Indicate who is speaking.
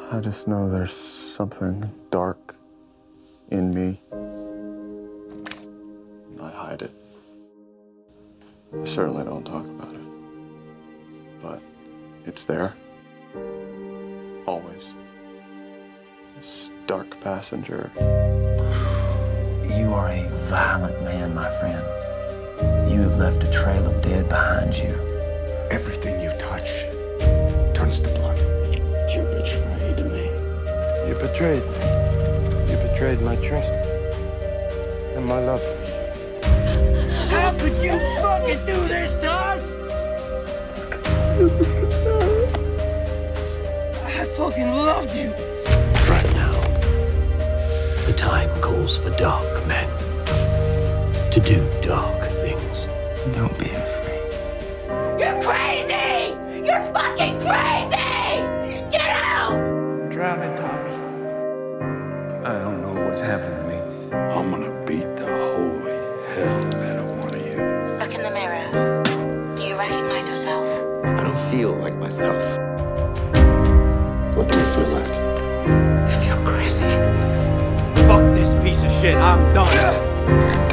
Speaker 1: I just know there's something dark in me. I hide it. I certainly don't talk about it. But it's there. Always. This dark passenger.
Speaker 2: You are a violent man, my friend. You have left a trail of dead behind you.
Speaker 3: Everything you touch turns to blood.
Speaker 2: You betrayed me.
Speaker 4: You betrayed me. You betrayed my trust and my love for you.
Speaker 5: How could you fucking do this to us? I fucking loved you.
Speaker 2: Right now, the time calls for dark men to do dark things. Don't be afraid.
Speaker 6: You're crazy! You're fucking crazy! Get out!
Speaker 4: Drowning, Tommy. I don't know what's happened to me.
Speaker 3: I'm gonna beat the holy hell out of one of you.
Speaker 7: Look in the mirror. Do you recognize yourself?
Speaker 4: I don't feel like myself.
Speaker 3: What do you feel like?
Speaker 2: I feel crazy.
Speaker 5: Fuck this piece of shit. I'm done.